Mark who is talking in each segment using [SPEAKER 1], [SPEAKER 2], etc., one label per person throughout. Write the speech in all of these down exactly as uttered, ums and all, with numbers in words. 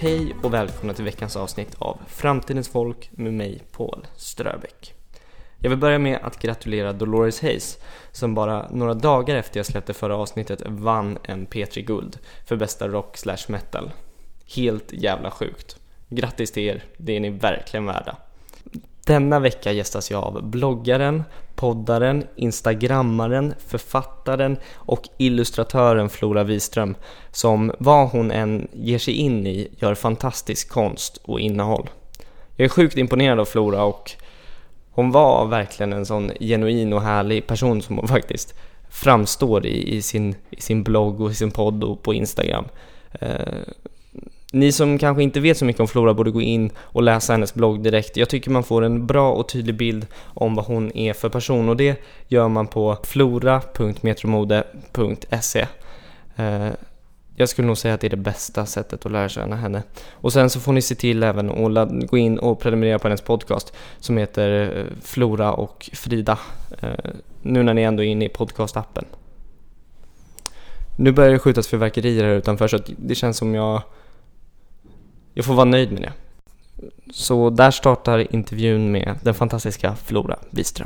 [SPEAKER 1] Hej och välkomna till veckans avsnitt av Framtidens folk med mig, Paul Ströbeck. Jag vill börja med att gratulera Dolores Hayes som bara några dagar efter jag släppte förra avsnittet vann en P tre Guld för bästa rock slash metal. Helt jävla sjukt. Grattis till er, det är ni verkligen värda. Denna vecka gästas jag av bloggaren, poddaren, instagrammaren, författaren och illustratören Flora Wiström som vad hon än ger sig in i gör fantastisk konst och innehåll. Jag är sjukt imponerad av Flora och hon var verkligen en sån genuin och härlig person som hon faktiskt framstår i, i, sin, i sin blogg och i sin podd och på Instagram. Eh, Ni som kanske inte vet så mycket om Flora borde gå in och läsa hennes blogg direkt. Jag tycker man får en bra och tydlig bild om vad hon är för person och det gör man på flora punkt metromode punkt se. Eh, jag skulle nog säga att det är det bästa sättet att lära känna henne. Och sen så får ni se till även att gå in och prenumerera på hennes podcast som heter Flora och Frida. Eh, nu när ni ändå är inne i podcastappen. Nu börjar det skjutas fyrverkerier här utanför så att det känns som jag... Jag får vara nöjd med det. Så där startar intervjun med den fantastiska Flora Wiström.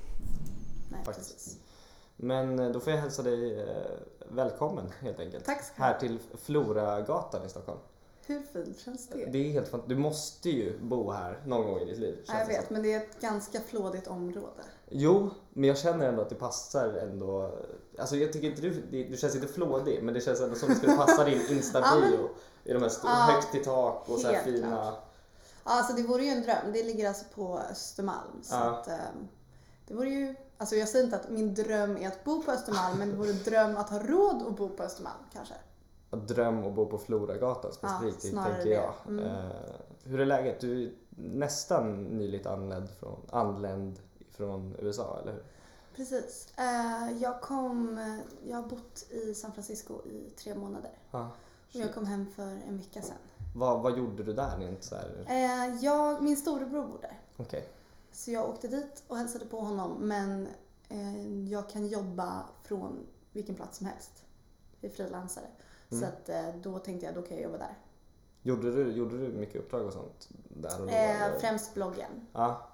[SPEAKER 2] Nej, precis.
[SPEAKER 1] Men då får jag hälsa dig eh, välkommen helt enkelt.
[SPEAKER 2] Tack ska
[SPEAKER 1] här till Floragatan i Stockholm.
[SPEAKER 2] Hur fint känns det?
[SPEAKER 1] Det är helt fantastiskt. Du måste ju bo här någon gång i ditt liv.
[SPEAKER 2] Ja, jag vet, men det är ett ganska flådigt område.
[SPEAKER 1] Jo, men jag känner ändå att det passar ändå. Alltså jag tycker inte du, du känns inte flådig, men det känns ändå som att det skulle passa din Insta-bio. I de här st-
[SPEAKER 2] Ja,
[SPEAKER 1] högt i tak och så här fina...
[SPEAKER 2] Ja, alltså det vore ju en dröm. Det ligger alltså på Östermalm. Så
[SPEAKER 1] ja.
[SPEAKER 2] att, um, det vore ju... Alltså jag säger inte att min dröm är att bo på Östermalm, men det vore en dröm att ha råd att bo på Östermalm, kanske.
[SPEAKER 1] Att dröm att bo på Floragatan specifikt,
[SPEAKER 2] ja, snarare
[SPEAKER 1] tänker jag.
[SPEAKER 2] Det. Mm.
[SPEAKER 1] Uh, hur är läget? Du är nästan nyligt anländ från, anländ från U S A, eller hur?
[SPEAKER 2] Precis. Uh, jag kom... Jag har bott i San Francisco i tre månader.
[SPEAKER 1] Ah.
[SPEAKER 2] Och jag kom hem för en vecka sedan.
[SPEAKER 1] Vad, vad gjorde du där? Inte så här...
[SPEAKER 2] eh, jag, min storebror bor där.
[SPEAKER 1] Okay.
[SPEAKER 2] Så jag åkte dit och hälsade på honom. Men eh, jag kan jobba från vilken plats som helst. Jag är frilansare.
[SPEAKER 1] Mm. Så
[SPEAKER 2] att, eh, då tänkte jag då kan jag jobba där.
[SPEAKER 1] Gjorde du, gjorde du mycket uppdrag och sånt? Där och då,
[SPEAKER 2] eh, främst bloggen.
[SPEAKER 1] Ja.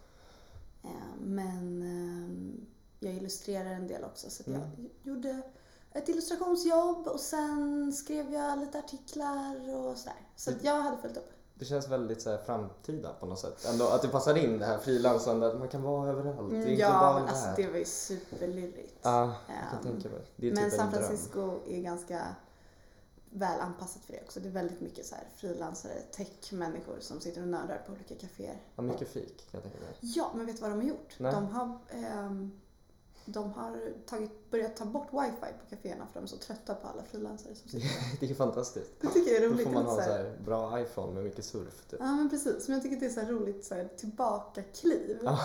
[SPEAKER 2] Eh, men eh, jag illustrerar en del också. Så att mm. jag gjorde... ett illustrationsjobb och sen skrev jag lite artiklar och sådär. Så att jag hade följt upp.
[SPEAKER 1] Det känns väldigt så här framtida på något sätt. Ändå att det passar in det här frilansandet, att man kan vara överallt. Det är inte
[SPEAKER 2] ja,
[SPEAKER 1] bara
[SPEAKER 2] men alltså
[SPEAKER 1] här.
[SPEAKER 2] det var ju superlurigt.
[SPEAKER 1] Ja, jag kan um, tänka mig. Det är
[SPEAKER 2] men
[SPEAKER 1] typ
[SPEAKER 2] San Francisco är ganska väl anpassat för det också. Det är väldigt mycket så här frilansare, tech-människor som sitter och nördar på olika kaféer.
[SPEAKER 1] Ja, mycket fik kan jag tänka mig.
[SPEAKER 2] Ja, men vet du vad de har gjort?
[SPEAKER 1] Nej.
[SPEAKER 2] De har... Um, De har tagit, börjat ta bort wifi på kaféerna för de är så trötta på alla frilansare som sitter där.
[SPEAKER 1] Det är fantastiskt.
[SPEAKER 2] Det tycker jag är roligt.
[SPEAKER 1] Då får man ha
[SPEAKER 2] så här.
[SPEAKER 1] så här bra iPhone med mycket surf. Typ.
[SPEAKER 2] Ja, men precis. Men jag tycker det är så här roligt så här, tillbaka-kliv.
[SPEAKER 1] Ja.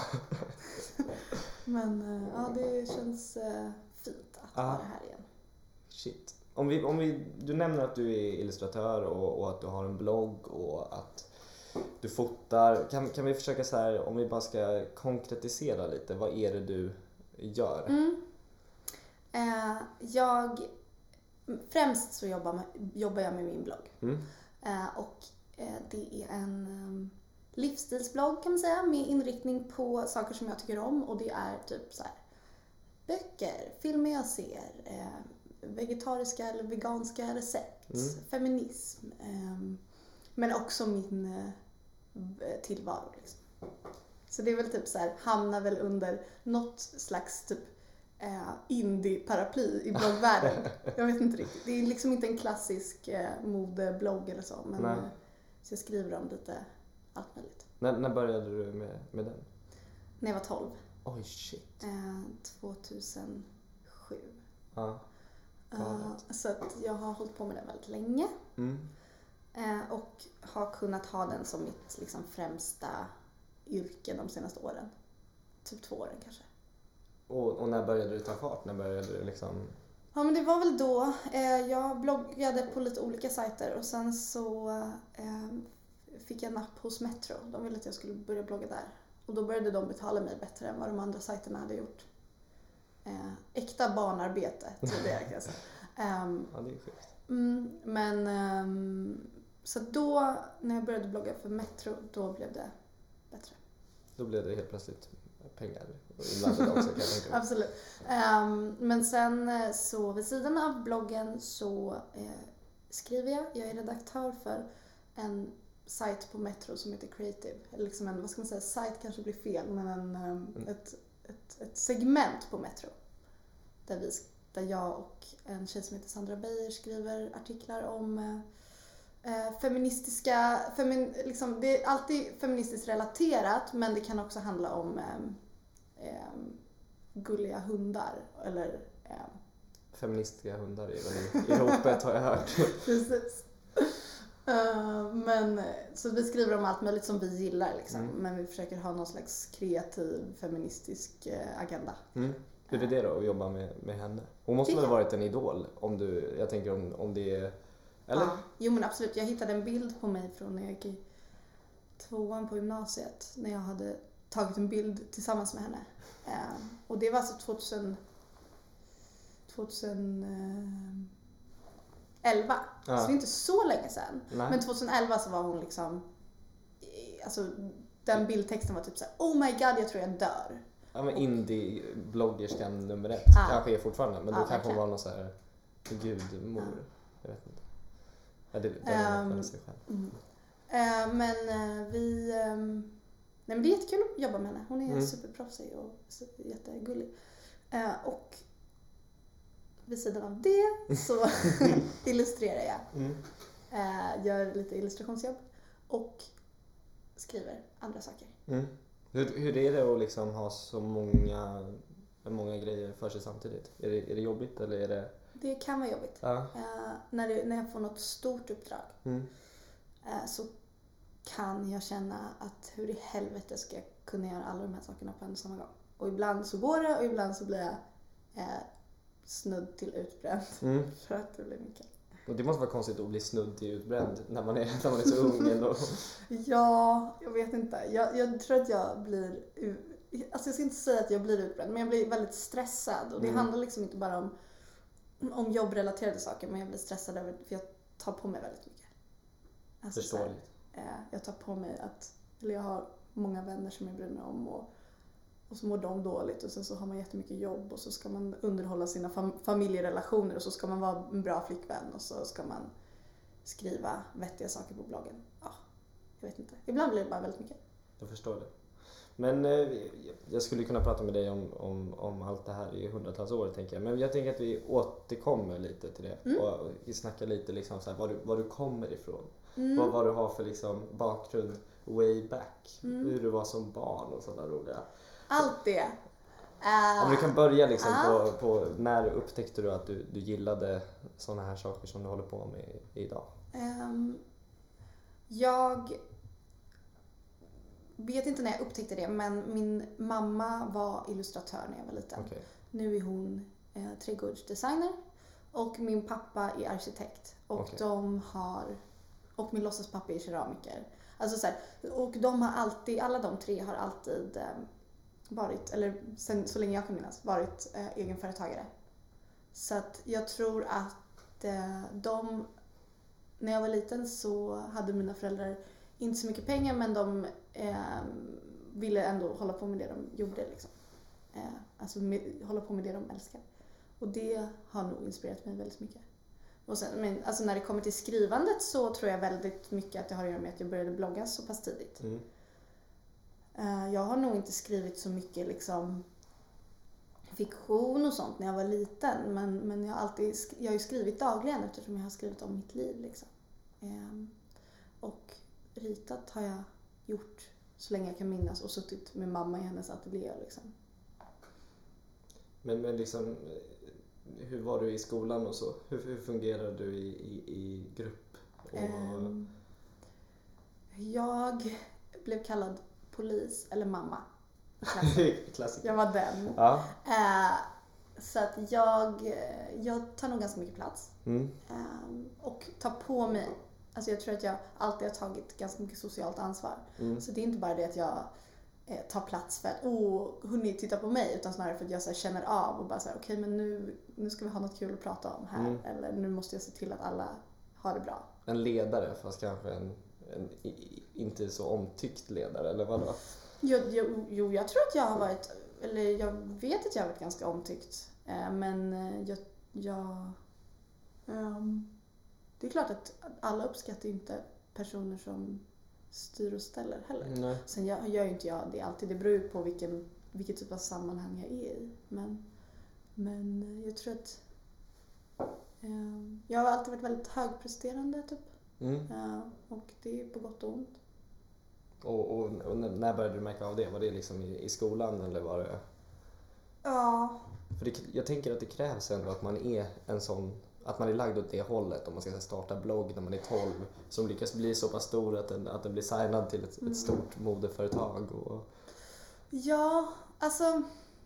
[SPEAKER 2] Men ja, det känns fint att
[SPEAKER 1] ja.
[SPEAKER 2] vara här igen.
[SPEAKER 1] Shit. Om vi, om vi, du nämner att du är illustratör och, och att du har en blogg och att du fotar. Kan, kan vi försöka så här, om vi bara ska konkretisera lite, vad är det du gör?
[SPEAKER 2] Mm. Eh, jag främst så jobbar, med, jobbar jag med min blogg.
[SPEAKER 1] Mm.
[SPEAKER 2] Eh, och eh, det är en um, livsstilsblogg kan man säga med inriktning på saker som jag tycker om och det är typ så här böcker, filmer jag ser, eh, vegetariska eller veganska recept,
[SPEAKER 1] mm.
[SPEAKER 2] feminism, eh, men också min eh, tillvaro liksom. Så det är väl typ så här, hamnar väl under något slags typ eh, indie-paraply i bloggvärlden. Jag vet inte riktigt. Det är liksom inte en klassisk eh, modeblogg eller så. Men, eh, så jag skriver om lite allt möjligt.
[SPEAKER 1] När, när började du med, med den?
[SPEAKER 2] När jag var tolv.
[SPEAKER 1] Oj, shit.
[SPEAKER 2] Eh, tvåtusensju.
[SPEAKER 1] Ja.
[SPEAKER 2] Uh, så att jag har hållit på med den väldigt länge.
[SPEAKER 1] Mm.
[SPEAKER 2] Eh, och har kunnat ha den som mitt liksom, främsta yrke de senaste åren. Typ två åren kanske.
[SPEAKER 1] Och, och när började du ta fart? När började du liksom...
[SPEAKER 2] Ja, men det var väl då. Eh, jag bloggade på lite olika sajter och sen så eh, fick jag napp hos Metro. De ville att jag skulle börja blogga där. Och då började de betala mig bättre än vad de andra sajterna hade gjort. Eh, äkta barnarbete, trodde jag kan säga. Um,
[SPEAKER 1] ja, det är sjukt.
[SPEAKER 2] Mm, men um, så då, när jag började blogga för Metro, då blev det bättre.
[SPEAKER 1] Då blev det helt plötsligt pengar. Ibland också, kan jag tänka.
[SPEAKER 2] Absolut. Um, men sen så vid sidan av bloggen så eh, skriver jag. Jag är redaktör för en sajt på Metro som heter Creative. Eller liksom en, vad ska man säga, sajt kanske blir fel, men en, um, mm. ett, ett, ett segment på Metro. Där, vi, där jag och en tjej som heter Sandra Beijer skriver artiklar om eh, feministiska, femin, liksom, det är alltid feministiskt relaterat, men det kan också handla om eh, eh, gulliga hundar eller eh,
[SPEAKER 1] feministiska hundar är väl i ropet, har jag hört.
[SPEAKER 2] Precis. Uh, men så vi skriver om allt möjligt som vi gillar liksom, mm. men vi försöker ha någon slags kreativ feministisk uh, agenda.
[SPEAKER 1] Mm. Hur är det då att jobba med, med henne? Hon måste väl ha varit en idol om du, jag tänker om, om det är, eller?
[SPEAKER 2] Ja, jo men absolut. Jag hittade en bild på mig från när jag gick i tvåan på gymnasiet, när jag hade tagit en bild tillsammans med henne. Uh, och det var alltså tvåtusen, tjugoelva. Ja. Så det är inte så länge sedan. Nej. Men tjugoelva så var hon liksom, alltså den bildtexten var typ så här: oh my god, jag tror jag dör.
[SPEAKER 1] Ja, men indie-bloggerskan nummer ett ah. kanske är fortfarande, men då ah, kanske hon var någon så här gudmor. Ah. Jag vet inte. Ja, det, det um, sig själv. Mm.
[SPEAKER 2] Uh, men uh, vi um, nej men det är jättekul att jobba med henne. Hon är mm. superproffsig och jättegullig. Uh, och vid sidan av det så illustrerar jag. Mm. Uh, gör lite illustrationsjobb och skriver andra saker.
[SPEAKER 1] Mm. Hur, hur är det att liksom ha så många, många grejer för sig samtidigt? Är det, är det jobbigt eller är det...
[SPEAKER 2] Det kan vara jobbigt. Ja. Uh, när, det, när jag får något stort uppdrag mm. uh, så kan jag känna att hur i helvete ska jag kunna göra alla de här sakerna på en samma gång. Och ibland så går det och ibland så blir jag uh, snudd till utbränd mm. för att det blir mycket.
[SPEAKER 1] Och det måste vara konstigt att bli snudd till utbränd när man är, när man är så ung ändå.
[SPEAKER 2] Ja, jag vet inte. Jag, jag tror att jag blir, alltså jag ska inte säga att jag blir utbränd, men jag blir väldigt stressad. Och det mm. handlar liksom inte bara om, om jobbrelaterade saker, men jag blir stressad över, för jag tar på mig väldigt mycket. Alltså,
[SPEAKER 1] Förståeligt.
[SPEAKER 2] Så här, jag tar på mig att, eller jag har många vänner som jag bryr mig om och Och så mår de dåligt och sen så har man jättemycket jobb och så ska man underhålla sina fam- familjerelationer och så ska man vara en bra flickvän och så ska man skriva vettiga saker på bloggen. Ja, jag vet inte. Ibland blir det bara väldigt mycket.
[SPEAKER 1] Jag förstår det. Men eh, jag skulle kunna prata med dig om, om, om allt det här i hundratals år, tänker jag. Men jag tänker att vi återkommer lite till det. Mm. Och vi snackar lite liksom så här, var, du, var du kommer ifrån. Mm. Vad, vad du har för liksom bakgrund way back. Mm. Hur du var som barn och sådana roliga.
[SPEAKER 2] Allt det. Uh,
[SPEAKER 1] ja, men du kan börja liksom uh. på, på när upptäckte du att du, du gillade sådana här saker som du håller på med idag?
[SPEAKER 2] Um, jag vet inte när jag upptäckte det, men min mamma var illustratör när jag var liten. Okay. Nu är hon eh, trädgårdsdesigner och min pappa är arkitekt. Och okay. de har, och min låtsaspappa är keramiker. Alltså så här, och de har alltid, alla de tre har alltid eh, varit, eller sen så länge jag kan minnas, varit eh, egenföretagare. Så att jag tror att eh, de, när jag var liten så hade mina föräldrar inte så mycket pengar, men de eh, ville ändå hålla på med det de gjorde liksom. Eh, alltså med, hålla på med det de älskar. Och det har nog inspirerat mig väldigt mycket. Och sen, men, alltså när det kommer till skrivandet så tror jag väldigt mycket att det har att göra med att jag började blogga så pass tidigt. Mm. Uh, jag har nog inte skrivit så mycket liksom fiktion och sånt när jag var liten, men, men jag har alltid jag har ju skrivit dagligen eftersom jag har skrivit om mitt liv liksom. Um, och ritat har jag gjort så länge jag kan minnas och suttit med mamma i hennes ateljé liksom.
[SPEAKER 1] Men, men liksom, hur var du i skolan och så? Hur, hur fungerar du i, i, i grupp? Och... Um,
[SPEAKER 2] jag blev kallad polis eller mamma.
[SPEAKER 1] Klassiker.
[SPEAKER 2] Jag var den. Ja. Uh, så att jag, jag tar nog ganska mycket plats. Mm. Um, och tar på mig, alltså jag tror att jag alltid har tagit ganska mycket socialt ansvar. Mm. Så det är inte bara det att jag eh, tar plats för att, åh, hörni, titta på mig. Utan snarare för att jag så här, känner av och bara så här, okej, okay, men nu, nu ska vi ha något kul att prata om här. Mm. Eller nu måste jag se till att alla ha det bra.
[SPEAKER 1] En ledare, fast kanske en, en inte så omtyckt ledare, eller vadå?
[SPEAKER 2] Jo, jo, jo, jag tror att jag har varit, eller jag vet att jag har varit ganska omtyckt. Men jag, jag um, det är klart att alla uppskattar inte personer som styr och ställer heller.
[SPEAKER 1] Nej.
[SPEAKER 2] Sen gör, gör ju inte jag det alltid. Det beror ju på vilken, vilket typ av sammanhang jag är i. Men, men jag tror att um, jag har alltid varit väldigt högpresterande typ.
[SPEAKER 1] Mm.
[SPEAKER 2] Uh, och det är på gott och ont.
[SPEAKER 1] Och, och, och när började du märka av det? Var det liksom i, i skolan eller var det?
[SPEAKER 2] Ja.
[SPEAKER 1] För det, jag tänker att det krävs ändå att man är en sån, att man är lagd åt det hållet om man ska starta blogg när man är tolv som lyckas bli så pass stor att den, att den blir signad till ett,
[SPEAKER 2] Mm.
[SPEAKER 1] ett stort modeföretag. Och...
[SPEAKER 2] Ja, alltså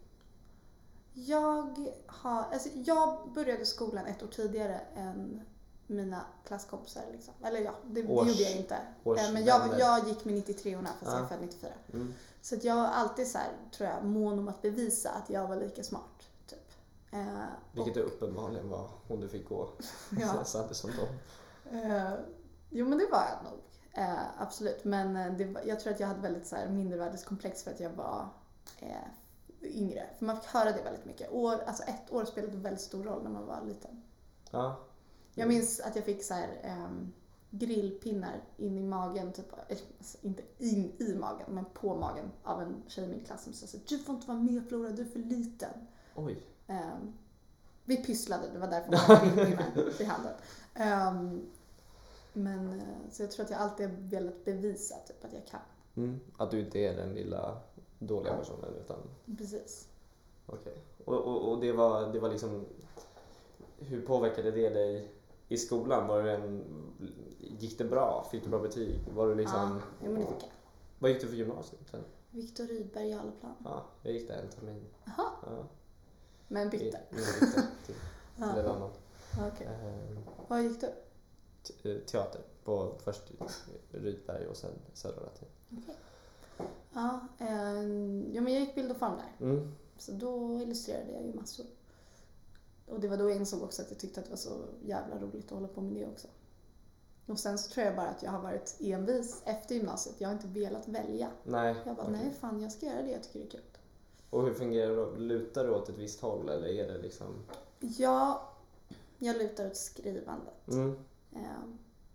[SPEAKER 2] jag har, alltså jag började skolan ett år tidigare än mina klasskompisar liksom. Eller ja, det, det
[SPEAKER 1] Års,
[SPEAKER 2] gjorde jag inte.
[SPEAKER 1] års
[SPEAKER 2] Men jag,
[SPEAKER 1] vänner.
[SPEAKER 2] jag gick med nittiotre-orna fast
[SPEAKER 1] Ja.
[SPEAKER 2] jag är född nittiofyra.
[SPEAKER 1] Mm.
[SPEAKER 2] Så att jag har alltid så här, tror jag, mån om att bevisa att jag var lika smart. Typ. Eh,
[SPEAKER 1] Vilket
[SPEAKER 2] och,
[SPEAKER 1] det uppenbarligen var om du fick gå.
[SPEAKER 2] Ja.
[SPEAKER 1] Så att det som dem.
[SPEAKER 2] eh, jo men det var jag nog. Eh, absolut. Men eh, det var, jag tror att jag hade väldigt så här, mindervärdeskomplex för att jag var eh, yngre. För man fick höra det väldigt mycket. År, alltså ett år spelade väldigt stor roll när man var liten.
[SPEAKER 1] Ja.
[SPEAKER 2] Jag minns att jag fick så här, um, grillpinnar in i magen, typ, alltså, inte in i magen, men på magen av en tjej i min klass som sa så du får inte vara med Flora, du är för liten.
[SPEAKER 1] Oj.
[SPEAKER 2] Um, vi pysslade, det var därför jag hade grillpinnar i handen. Um, men så jag tror att jag alltid har velat bevisa typ, att jag kan.
[SPEAKER 1] Mm. Att du inte är den lilla dåliga personen utan...
[SPEAKER 2] Precis.
[SPEAKER 1] Okej. Okay. Och, och, och det var, det var liksom... Hur påverkade det dig i skolan? Var det en, gick det bra? Fick du bra betyg? Var du liksom...
[SPEAKER 2] Ja, jo, men det fick jag.
[SPEAKER 1] Vad gick du för gymnasiet sen?
[SPEAKER 2] Viktor Rydberg i Aleplan.
[SPEAKER 1] Ja, jag gick där en termin.
[SPEAKER 2] Jaha,
[SPEAKER 1] Ja.
[SPEAKER 2] men bytte.
[SPEAKER 1] Jag bytte till, till
[SPEAKER 2] Ja.
[SPEAKER 1] en annan.
[SPEAKER 2] Okej.
[SPEAKER 1] Eh,
[SPEAKER 2] Vad gick du?
[SPEAKER 1] te- teater. På först Rydberg och sen Södra Latin.
[SPEAKER 2] Okej. Ja, eh, ja, men jag gick bild och form där.
[SPEAKER 1] Mm.
[SPEAKER 2] Så då illustrerade jag ju massor. Och det var då jag insåg också att jag tyckte att det var så jävla roligt att hålla på med det också. Och sen så tror jag bara att jag har varit envis efter gymnasiet. Jag har inte velat välja.
[SPEAKER 1] Nej.
[SPEAKER 2] Jag bara,
[SPEAKER 1] okej.
[SPEAKER 2] nej fan jag ska göra det jag tycker det är kul.
[SPEAKER 1] Och hur fungerar det då? Lutar du åt ett visst håll eller är det liksom...
[SPEAKER 2] Ja, jag lutar åt skrivandet.
[SPEAKER 1] Mm.
[SPEAKER 2] Eh,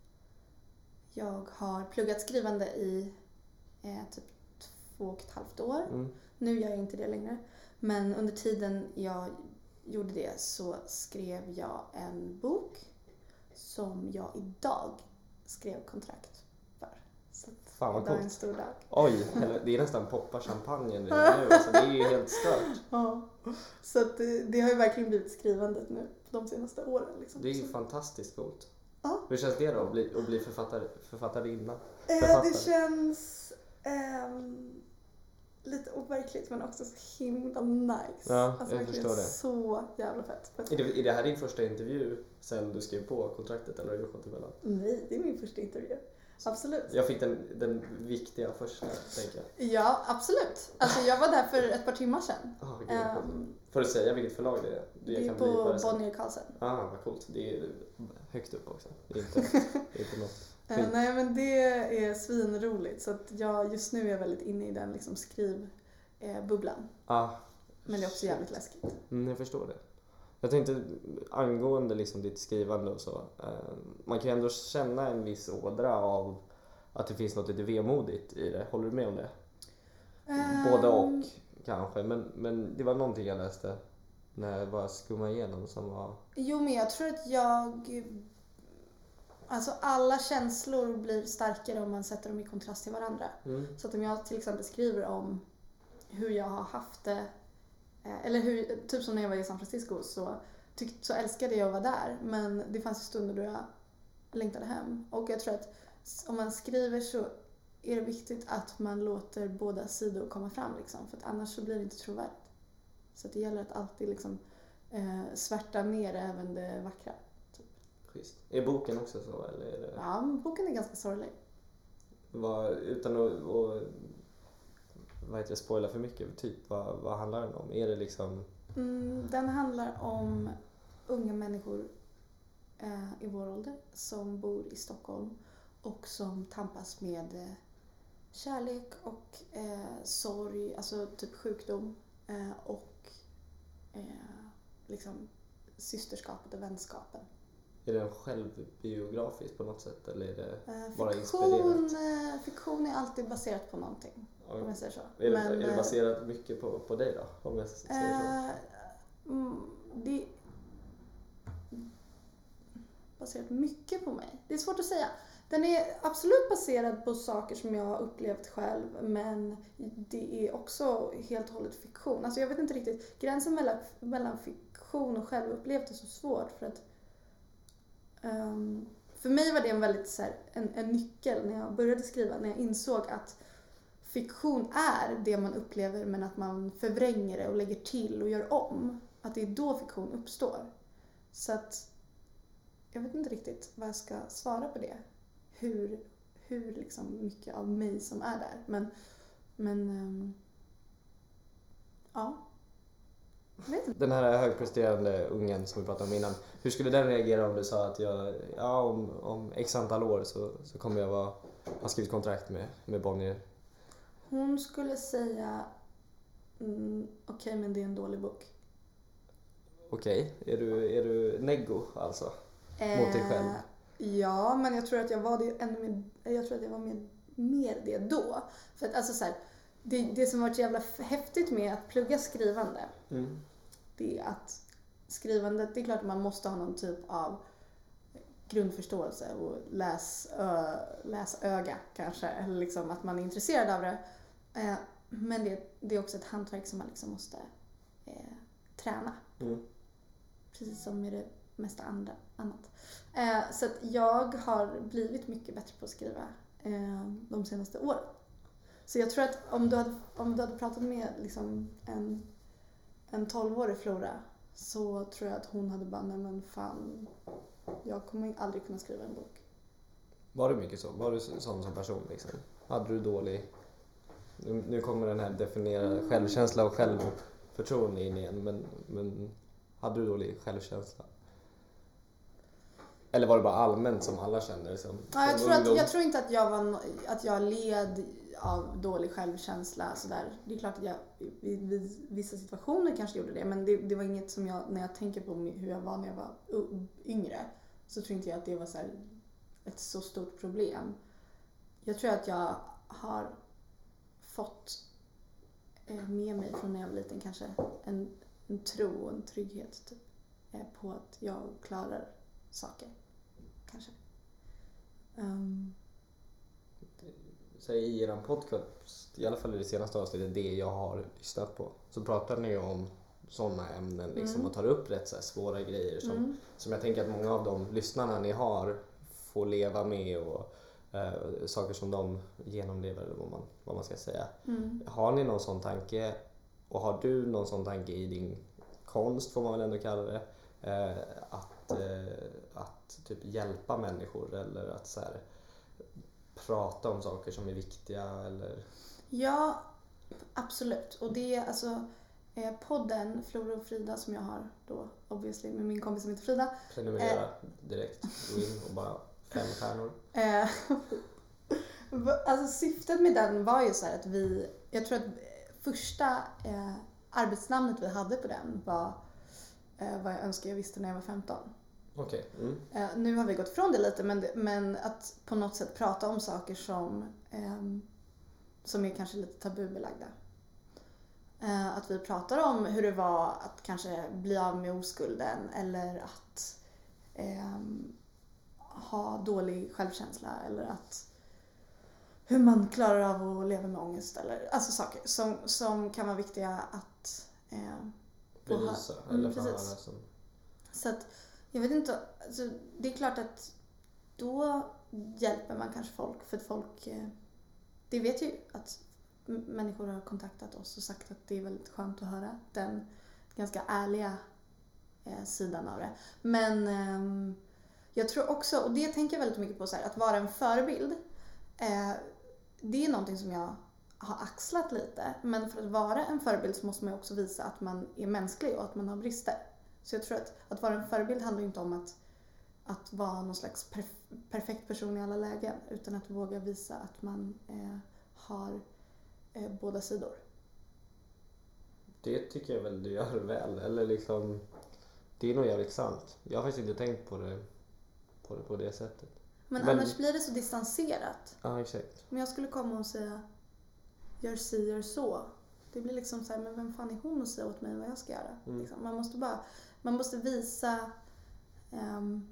[SPEAKER 2] Jag har pluggat skrivande i eh, typ två och ett halvt år.
[SPEAKER 1] Mm.
[SPEAKER 2] Nu gör jag inte det längre. Men under tiden jag gjorde det så skrev jag en bok som jag idag skrev kontrakt för. Så att
[SPEAKER 1] Fan vad
[SPEAKER 2] idag är
[SPEAKER 1] coolt.
[SPEAKER 2] en stor dag.
[SPEAKER 1] Oj, det är nästan poppa champagnen redan nu. Alltså, det är ju helt stört.
[SPEAKER 2] Ja. Så att det, det har ju verkligen blivit skrivandet nu de senaste åren. Liksom.
[SPEAKER 1] Det är ju
[SPEAKER 2] Så-
[SPEAKER 1] fantastiskt coolt.
[SPEAKER 2] Ja.
[SPEAKER 1] Hur känns det då att bli, att bli författare, författarinna?
[SPEAKER 2] Eh,
[SPEAKER 1] Författare.
[SPEAKER 2] det känns ehm, lite overkligt men också så himla nice.
[SPEAKER 1] Ja,
[SPEAKER 2] alltså,
[SPEAKER 1] jag
[SPEAKER 2] verkligen
[SPEAKER 1] förstår det.
[SPEAKER 2] Så jävla fett.
[SPEAKER 1] Är det, är det här din första intervju sen du skrev på kontraktet eller har du gått emellan?
[SPEAKER 2] Nej, det är min första intervju. Absolut.
[SPEAKER 1] Jag fick den, den viktiga första, tänker jag.
[SPEAKER 2] Ja, absolut. Alltså jag var där för ett par timmar sedan.
[SPEAKER 1] Ah, gud, vad coolt.
[SPEAKER 2] Ehm,
[SPEAKER 1] Får du säga vilket förlag det är? Du, jag
[SPEAKER 2] det är
[SPEAKER 1] kan
[SPEAKER 2] på
[SPEAKER 1] blipa det sen.
[SPEAKER 2] Bonnier Carlsen.
[SPEAKER 1] Ah, vad coolt. Det är högt upp också. Det är inte, det är inte något
[SPEAKER 2] Eh,
[SPEAKER 1] skit.
[SPEAKER 2] nej men det är svinroligt så att jag, just nu är jag väldigt inne i den liksom skrivbubblan.
[SPEAKER 1] Ah,
[SPEAKER 2] Men det är också jävligt läskigt.
[SPEAKER 1] mm, jag förstår det. Jag tänkte angående liksom ditt skrivande och så. Eh, man kan ju ändå känna en viss ådra av att det finns något lite vemodigt i det. Håller du med om det? Både och
[SPEAKER 2] Ehm,
[SPEAKER 1] kanske. Men, men det var någonting jag läste när jag bara skummade igenom som var...
[SPEAKER 2] Jo men jag tror att jag... Alltså alla känslor blir starkare om man sätter dem i kontrast till varandra.
[SPEAKER 1] Mm.
[SPEAKER 2] Så att om jag till exempel skriver om hur jag har haft det, eh, eller hur, typ som när jag var i San Francisco så, tyck, så älskade jag att vara där. Men det fanns ju stunder då jag längtade hem. Och jag tror att om man skriver så är det viktigt att man låter båda sidor komma fram. Liksom, för att annars så blir det inte trovärdigt. Så att det gäller att alltid liksom, eh, svärta ner även det vackra.
[SPEAKER 1] Schysst. Är boken också så? Eller är det...
[SPEAKER 2] Ja, men boken är ganska sorglig.
[SPEAKER 1] Vad, utan att, att vad heter det, spoila för mycket, typ, vad, vad handlar den om? Är det liksom...
[SPEAKER 2] Mm, den handlar om unga människor eh, i vår ålder som bor i Stockholm och som tampas med eh, kärlek och eh, sorg, alltså typ sjukdom eh, och eh, liksom systerskapet och vänskapen.
[SPEAKER 1] Är den självbiografisk på något sätt eller är det
[SPEAKER 2] Eh,
[SPEAKER 1] bara
[SPEAKER 2] fiktion,
[SPEAKER 1] inspirerat?
[SPEAKER 2] eh, fiktion är alltid baserat på någonting, om jag säger så.
[SPEAKER 1] Är det,
[SPEAKER 2] Men,
[SPEAKER 1] är det
[SPEAKER 2] eh,
[SPEAKER 1] baserat mycket på, på dig då? Om jag säger så.
[SPEAKER 2] eh, mm, det baserat mycket på mig. Det är svårt att säga. Den är absolut baserad på saker som jag har upplevt själv, men det är också helt och hållet fiktion. Alltså jag vet inte riktigt, gränsen mellan, mellan fiktion och självupplevt är så svårt för att um, för mig var det en väldigt så här, en, en nyckel när jag började skriva, när jag insåg att fiktion är det man upplever men att man förvränger det och lägger till och gör om. Att det är då fiktion uppstår. Så att jag vet inte riktigt vad jag ska svara på det. Hur, hur liksom mycket av mig som är där. Men, men um, ja. Jag vet inte.
[SPEAKER 1] Den här högpresterande ungen som vi pratade om innan. Hur skulle den reagera om du sa att jag, ja, om, om x antal år så, så kommer jag vara, ha skrivit kontrakt med, med Bonnier?
[SPEAKER 2] Hon skulle säga mm, okej, okay, men det är en dålig bok.
[SPEAKER 1] Okej, okay. är, du, är du neggo alltså? Mot dig själv?
[SPEAKER 2] Eh, ja, men jag tror att jag var det ännu mer, jag tror att jag var mer, mer det då. För att alltså så här, det, det som varit jävla häftigt med att plugga skrivande,
[SPEAKER 1] mm.
[SPEAKER 2] det är att skrivandet, det är klart att man måste ha någon typ av grundförståelse och läs, ö, läsöga kanske, eller liksom att man är intresserad av det. Eh, men det, det är också ett hantverk som man liksom måste eh, träna.
[SPEAKER 1] Mm.
[SPEAKER 2] Precis som med det mesta andra, annat. Eh, så att jag har blivit mycket bättre på att skriva eh, de senaste åren. Så jag tror att om du hade, om du hade pratat med liksom en, en tolvårig Flora, så tror jag att hon hade bara, nej men fan, jag kommer aldrig kunna skriva en bok.
[SPEAKER 1] Var det mycket så? Var du sån som person liksom? Hade du dålig... Nu, nu kommer den här definierade mm. självkänsla och självförtroende in igen, men, men hade du dålig självkänsla? Eller var det bara allmänt som alla känner? Som,
[SPEAKER 2] ja, jag,
[SPEAKER 1] som
[SPEAKER 2] tror att, jag tror inte att jag, var, att jag led av dålig självkänsla. Sådär. Det är klart att jag i, i vissa situationer kanske gjorde det, men det, det var inget som jag, när jag tänker på hur jag var när jag var yngre, så tror inte jag att det var så här ett så stort problem. Jag tror att jag har fått med mig från när jag var liten kanske en, en tro och en trygghet typ, på att jag klarar saker. Kanske. Um.
[SPEAKER 1] Så i er podcast, i alla fall i det senaste avsnittet, det jag har lyssnat på, så pratar ni om sådana ämnen liksom, mm. och tar upp rätt så här svåra grejer som, mm. som jag tänker att många av de lyssnarna ni har får leva med och eh, saker som de genomlever eller vad man, vad man ska säga.
[SPEAKER 2] Mm.
[SPEAKER 1] Har ni någon sån tanke, och har du någon sån tanke i din konst, får man väl ändå kalla det, eh, att, eh, att typ hjälpa människor eller att så här, prata om saker som är viktiga eller...
[SPEAKER 2] Ja, absolut. Och det är alltså eh, podden Flora och Frida som jag har då obviously med min kompis som heter Frida.
[SPEAKER 1] Prenumerera eh. direkt. Gå in och bara fem stjärnor.
[SPEAKER 2] Eh, alltså syftet med den var ju så här att vi, jag tror att första eh, arbetsnamnet vi hade på den var eh, vad jag önskar jag visste när jag var femton.
[SPEAKER 1] Okej. Okay. Mm.
[SPEAKER 2] Eh, nu har vi gått ifrån det lite, men, men att på något sätt prata om saker som, eh, som är kanske lite tabubelagda. Eh, att vi pratar om hur det var att kanske bli av med oskulden eller att eh, ha dålig självkänsla eller att hur man klarar av att leva med ångest eller alltså saker som, som kan vara viktiga att eh,
[SPEAKER 1] belysa
[SPEAKER 2] ha.
[SPEAKER 1] eller
[SPEAKER 2] mm, precis.
[SPEAKER 1] Som...
[SPEAKER 2] Så att jag vet inte, alltså, det är klart att då hjälper man kanske folk för att folk, eh, det vet ju att människor har kontaktat oss och sagt att det är väldigt skönt att höra den ganska ärliga eh, sidan av det. Men eh, jag tror också, och det tänker jag väldigt mycket på så här, att vara en förebild. Eh, det är någonting som jag har axlat lite. Men för att vara en förebild så måste man också visa att man är mänsklig och att man har brister. Så jag tror att att vara en förebild handlar inte om att, att vara någon slags perf- perfekt person i alla lägen, utan att våga visa att man eh, har eh, båda sidor.
[SPEAKER 1] Det tycker jag väl du gör väl. Eller liksom, det är nog jävligt sant. Jag har faktiskt inte tänkt på det på det, på det sättet.
[SPEAKER 2] Men,
[SPEAKER 1] Men
[SPEAKER 2] annars blir det så distanserat.
[SPEAKER 1] Ja, exakt.
[SPEAKER 2] Men jag skulle komma och säga, gör si, gör så. Det blir liksom så här, men vem fan är hon att säga åt mig vad jag ska göra?
[SPEAKER 1] Mm.
[SPEAKER 2] Liksom. Man måste bara, man måste visa um,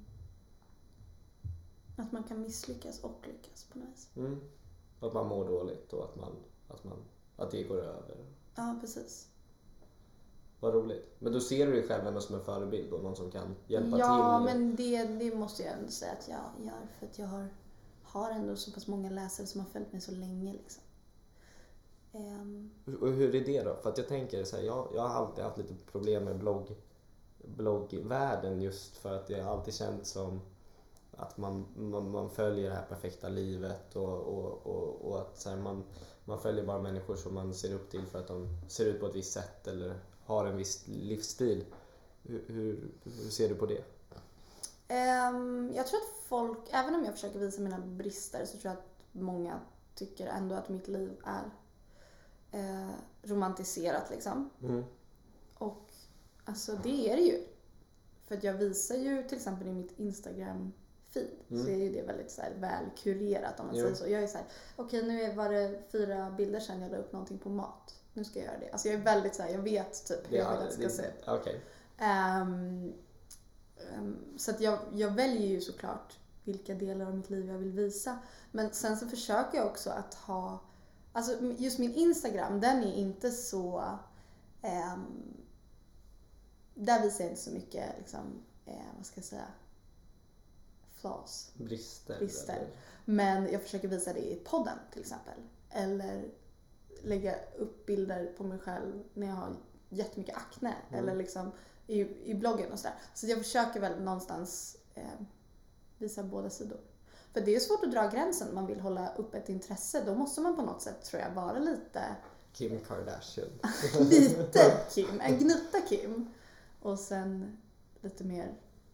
[SPEAKER 2] att man kan misslyckas och lyckas på något vis.
[SPEAKER 1] Mm. Att man mår dåligt och att, man, att, man, att det går över.
[SPEAKER 2] Ja, precis.
[SPEAKER 1] Vad roligt. Men då ser du dig själv ändå som en förebild och någon som kan hjälpa
[SPEAKER 2] ja,
[SPEAKER 1] till.
[SPEAKER 2] Ja, men det, det måste jag ändå säga att jag gör. För att jag har, har ändå så pass många läsare som har följt mig så länge. Liksom. Um,
[SPEAKER 1] Och hur är det då? För att jag tänker så här, jag, jag har alltid haft lite problem med blogg, bloggvärlden just för att det har alltid känts som att man, man, man följer det här perfekta livet och, och, och, och att så här, man, man följer bara människor som man ser upp till för att de ser ut på ett visst sätt eller har en viss livsstil. Hur, hur, hur ser du på det?
[SPEAKER 2] um, jag tror att folk, även om jag försöker visa mina brister, så tror jag att många tycker ändå att mitt liv är eh, romantiserat liksom.
[SPEAKER 1] Mm.
[SPEAKER 2] Och alltså det är det ju. För att jag visar ju till exempel i mitt Instagram feed mm. så är ju det väldigt så här väl kurerat om man jo. säger så. Jag är så här, okej okay, nu var det fyra bilder sedan jag la upp någonting på mat. Nu ska jag göra det. Alltså jag är väldigt så här, jag vet typ hur
[SPEAKER 1] ja,
[SPEAKER 2] jag vill att det ska se ut.
[SPEAKER 1] Okay.
[SPEAKER 2] Um, um, så att jag, jag väljer ju såklart vilka delar av mitt liv jag vill visa. Men sen så försöker jag också att ha, alltså just min Instagram, den är inte så um, där visar jag inte så mycket liksom, eh, vad ska jag säga, flaws.
[SPEAKER 1] Brister.
[SPEAKER 2] Brister. Men jag försöker visa det i podden till exempel. Eller lägga upp bilder på mig själv när jag har jättemycket akne. Mm. Eller liksom i, i bloggen och sådär. Så jag försöker väl någonstans eh, visa båda sidor. För det är svårt att dra gränsen. Man vill hålla upp ett intresse. Då måste man på något sätt, tror jag, vara lite
[SPEAKER 1] Kim Kardashian.
[SPEAKER 2] lite Kim. En gnutta Kim. Och sen lite mer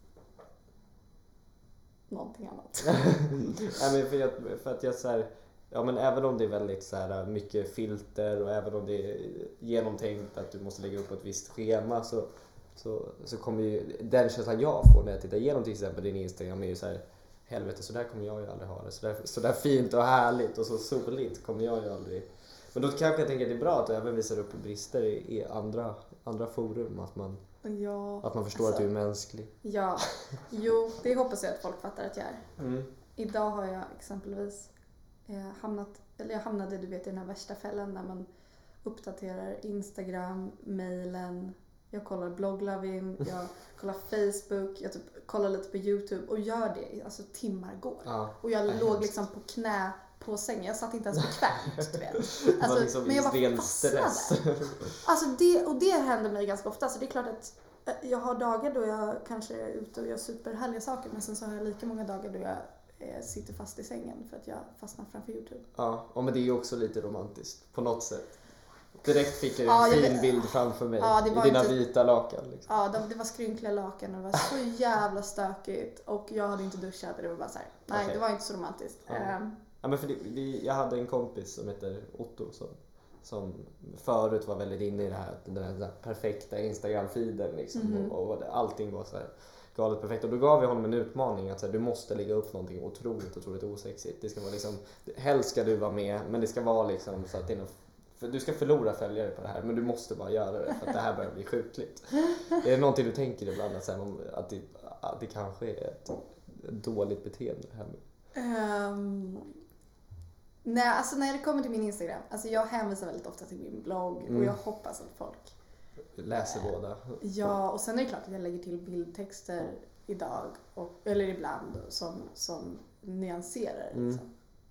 [SPEAKER 2] någonting annat.
[SPEAKER 1] Nej, men för, jag, för att jag så här, ja men även om det är väldigt så här mycket filter och även om det är genomtänkt att du måste lägga upp ett visst schema så, så, så kommer ju den känslan jag får när jag tittar igenom till exempel din Instagram är ju så här, helvete så där kommer jag ju aldrig ha det. Så där, så där fint och härligt och så soligt kommer jag ju aldrig. Men då kanske jag tänker att det är bra att du även visar upp brister i, i andra, andra forum. Att man,
[SPEAKER 2] ja,
[SPEAKER 1] att man förstår alltså, att du är mänsklig.
[SPEAKER 2] Ja, jo, det hoppas jag att folk fattar att jag är.
[SPEAKER 1] Mm.
[SPEAKER 2] Idag har jag exempelvis eh, hamnat, eller jag hamnade du vet, i den här värsta fällan när man uppdaterar Instagram, mailen, jag kollar blogglavin, jag kollar Facebook, jag typ kollar lite på YouTube och gör det, alltså timmar går. Ja, och jag låg liksom på knä på sängen. Jag satt inte ens bekvämt, du vet. Alltså,
[SPEAKER 1] liksom
[SPEAKER 2] men jag bara fastnade. Alltså det, och det händer mig ganska ofta. Så det är klart att jag har dagar då jag kanske är ute och gör superhärliga saker. Men sen så har jag lika många dagar då jag eh, sitter fast i sängen för att jag fastnar framför YouTube.
[SPEAKER 1] Ja, men det är ju också lite romantiskt på något sätt. Direkt fick jag en
[SPEAKER 2] ja,
[SPEAKER 1] fin
[SPEAKER 2] det,
[SPEAKER 1] bild framför mig
[SPEAKER 2] ja,
[SPEAKER 1] i dina inte, vita lakan. Liksom.
[SPEAKER 2] Ja, det, det var skrynkliga lakan och det var så jävla stökigt. Och jag hade inte duschat och det var bara så här. Nej, okay. Det var inte så romantiskt.
[SPEAKER 1] Ja. Um, Ja, men för det, vi, jag hade en kompis som heter Otto som, som förut var väldigt inne i det här, den här, den här perfekta Instagram-feeden liksom, mm-hmm. och, och allting var så här galet perfekt. Och då gav vi honom en utmaning att så här, du måste lägga upp någonting otroligt, otroligt osexigt. Det ska vara liksom, helst ska du vara med, men det ska vara liksom så att det är något, för du ska förlora följare på det här, men du måste bara göra det för att det här börjar bli sjukligt. Är det någonting du tänker ibland att, så här, att, det, att det kanske är ett dåligt beteende det här med?
[SPEAKER 2] Um... Nej, alltså när det kommer till min Instagram, alltså jag hänvisar väldigt ofta till min blogg mm. och jag hoppas att folk
[SPEAKER 1] läser äh, båda.
[SPEAKER 2] Ja, och sen är det klart att jag lägger till bildtexter idag, och, eller ibland, som, som nyanserar. Mm. Liksom.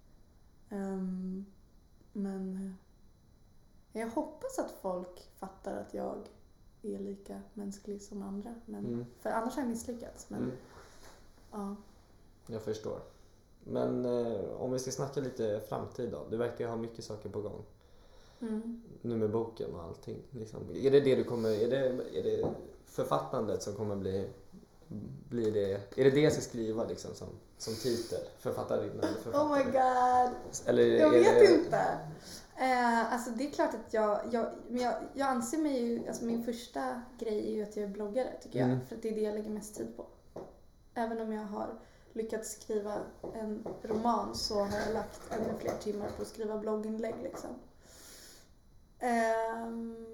[SPEAKER 2] Um, men jag hoppas att folk fattar att jag är lika mänsklig som andra. Men, mm. För annars har jag misslyckats. Men, mm. ja.
[SPEAKER 1] Jag förstår. Men eh, om vi ska snacka lite framtid då. Du verkar ju ha mycket saker på gång.
[SPEAKER 2] Mm.
[SPEAKER 1] Nu med boken och allting. Liksom. Är det det du kommer, är det, är det författandet som kommer bli blir det, är det det jag ska skriva liksom som, som titel? Författarinna eller författare?
[SPEAKER 2] Oh my god.
[SPEAKER 1] Eller
[SPEAKER 2] Jag
[SPEAKER 1] är
[SPEAKER 2] vet
[SPEAKER 1] det...
[SPEAKER 2] inte. Eh, alltså det är klart att jag, jag, men jag, jag anser mig ju, alltså min första grej är ju att jag är bloggare tycker jag.
[SPEAKER 1] Mm.
[SPEAKER 2] För att det är det jag lägger mest tid på. Även om jag har lyckats skriva en roman så har jag lagt ännu fler timmar på att skriva blogginlägg liksom. Eh,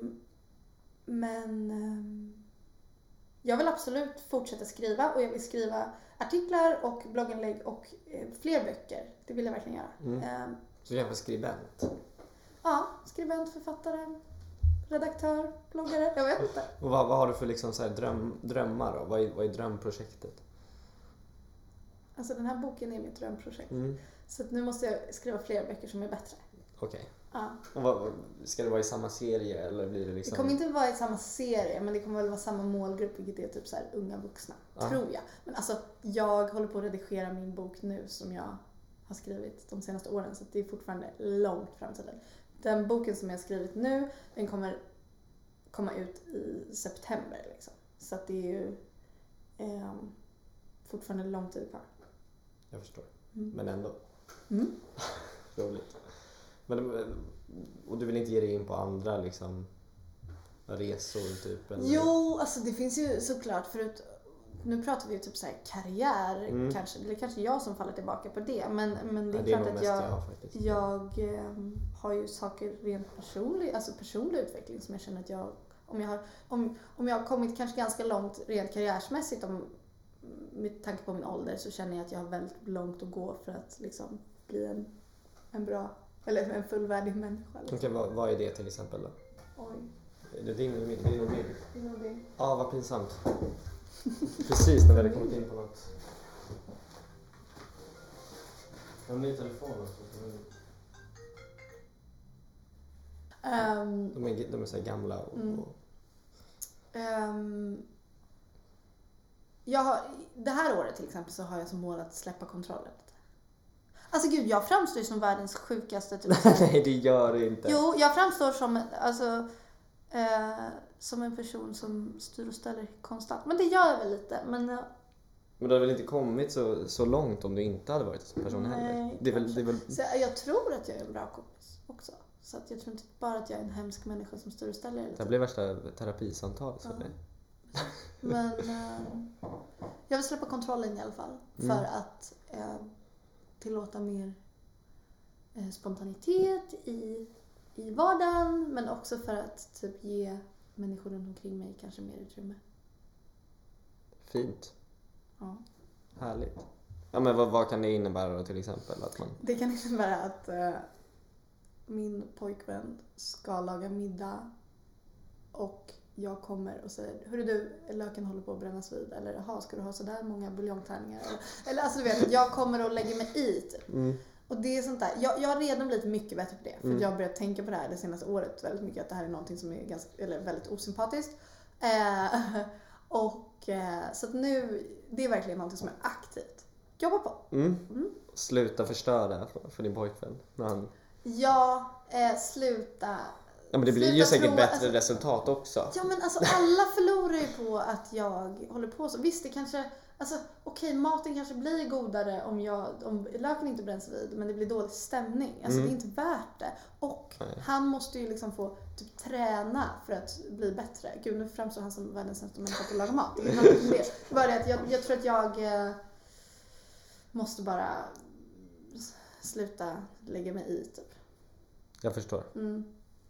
[SPEAKER 2] men eh, jag vill absolut fortsätta skriva och jag vill skriva artiklar och blogginlägg och eh, fler böcker. Det vill jag verkligen göra.
[SPEAKER 1] Mm.
[SPEAKER 2] Eh,
[SPEAKER 1] Så jag är skribent?
[SPEAKER 2] Ja, skribent, författare, redaktör, bloggare, jag vet inte.
[SPEAKER 1] Och vad, vad har du för liksom så här dröm, drömmar då? Vad är, vad är drömprojektet?
[SPEAKER 2] Alltså den här boken är mitt drömprojekt.
[SPEAKER 1] Mm.
[SPEAKER 2] Så att nu måste jag skriva fler böcker som är bättre.
[SPEAKER 1] Okej. Okay.
[SPEAKER 2] Ja.
[SPEAKER 1] Och vad, ska det vara i samma serie eller blir det liksom...
[SPEAKER 2] Det kommer inte vara i samma serie, men det kommer väl vara samma målgrupp, vilket är typ så här unga vuxna,
[SPEAKER 1] Ja.
[SPEAKER 2] tror jag. Men alltså, jag håller på att redigera min bok nu som jag har skrivit de senaste åren, så att det är fortfarande långt fram i tiden. Den boken som jag har skrivit nu, den kommer komma ut i september liksom. Så att det är ju eh, fortfarande lång tid kvar.
[SPEAKER 1] Jag förstår.
[SPEAKER 2] Mm.
[SPEAKER 1] Men ändå.
[SPEAKER 2] Mm.
[SPEAKER 1] Roligt. Men, och du vill inte ge dig in på andra liksom resor typ? Eller?
[SPEAKER 2] Jo, alltså det finns ju såklart förut. Nu pratar vi ju typ så här karriär
[SPEAKER 1] Mm.
[SPEAKER 2] kanske. Det är kanske jag som faller tillbaka på det. Men, men det är
[SPEAKER 1] Ja, det är
[SPEAKER 2] klart
[SPEAKER 1] nog
[SPEAKER 2] att
[SPEAKER 1] mest
[SPEAKER 2] jag,
[SPEAKER 1] jag faktiskt.
[SPEAKER 2] jag eh, har ju saker rent personlig, alltså personlig utveckling som jag känner att jag, om jag har, om, om jag har kommit kanske ganska långt rent karriärsmässigt om, med tanke på min ålder, så känner jag att jag har väldigt långt att gå för att liksom bli en, en bra, eller en fullvärdig människa. Liksom.
[SPEAKER 1] Okej, vad, vad är det till exempel då?
[SPEAKER 2] Oj,
[SPEAKER 1] Är det din eller min? Det är nog min.
[SPEAKER 2] det är nog det.
[SPEAKER 1] Ja, vad pinsamt. Precis när vi hade kommit in på något. Jag har en ny telefon också.
[SPEAKER 2] Um,
[SPEAKER 1] De är, de är så här gamla och...
[SPEAKER 2] Mm.
[SPEAKER 1] och
[SPEAKER 2] Um, jag har, det här året till exempel så har jag som mål att släppa kontrollen. Alltså gud, jag framstår ju som världens sjukaste typ.
[SPEAKER 1] Nej, det gör det inte.
[SPEAKER 2] Jo, jag framstår som, alltså, eh, som en person som styr och ställer konstant. Men det gör jag väl lite. Men, eh,
[SPEAKER 1] Men du har väl inte kommit så, så långt om du inte hade varit en person heller?
[SPEAKER 2] Nej,
[SPEAKER 1] Det är väl, det är väl...
[SPEAKER 2] så jag, jag tror att jag är en bra kompis också. Så att jag tror inte bara att jag är en hemsk människa som styr och ställer
[SPEAKER 1] Det här
[SPEAKER 2] lite.
[SPEAKER 1] blir värsta terapisamtal. Så
[SPEAKER 2] Ja.
[SPEAKER 1] det.
[SPEAKER 2] Men eh, jag vill släppa kontrollen i alla fall. För
[SPEAKER 1] Mm.
[SPEAKER 2] att eh, tillåta mer eh, spontanitet i, i vardagen. Men också för att typ ge människor runt omkring mig kanske mer utrymme.
[SPEAKER 1] Fint.
[SPEAKER 2] Ja.
[SPEAKER 1] Härligt. Ja, men vad, vad kan det innebära då till exempel? Att man...
[SPEAKER 2] Det kan innebära att eh, min pojkvän ska laga middag och jag kommer och säger, hörru du, löken håller på att brännas vid, eller jaha, ska du ha sådär många buljongtärningar? Eller, eller alltså du vet, att jag kommer och lägger mig i typ.
[SPEAKER 1] Mm.
[SPEAKER 2] Och det är sånt där, jag, jag har redan blivit mycket bättre på det, för
[SPEAKER 1] Mm.
[SPEAKER 2] jag har börjat tänka på det här det senaste året väldigt mycket, att det här är någonting som är ganska, eller väldigt osympatiskt. Eh, och eh, så att nu, det är verkligen någonting som jag aktivt jobbar på.
[SPEAKER 1] Mm.
[SPEAKER 2] Mm.
[SPEAKER 1] Sluta förstöra för, för din pojkvän. När han...
[SPEAKER 2] Ja, eh, sluta.
[SPEAKER 1] Ja, men det blir
[SPEAKER 2] Sluta
[SPEAKER 1] ju säkert
[SPEAKER 2] tro-
[SPEAKER 1] bättre
[SPEAKER 2] alltså-
[SPEAKER 1] resultat också.
[SPEAKER 2] Ja, men alltså alla förlorar ju på att jag håller på så. Visst, det kanske, alltså okej, maten kanske blir godare om jag, om löken inte bränns vid, men det blir dålig stämning. Alltså
[SPEAKER 1] Mm.
[SPEAKER 2] det är inte värt det. Och
[SPEAKER 1] Nej.
[SPEAKER 2] han måste ju liksom få typ träna för att bli bättre. Gud, nu framstår han som världens sämsta människa på att laga mat. Det är någonting med det. Bara det att jag, jag tror att jag eh, måste bara s- sluta lägga mig i typ.
[SPEAKER 1] Jag förstår.
[SPEAKER 2] Mm.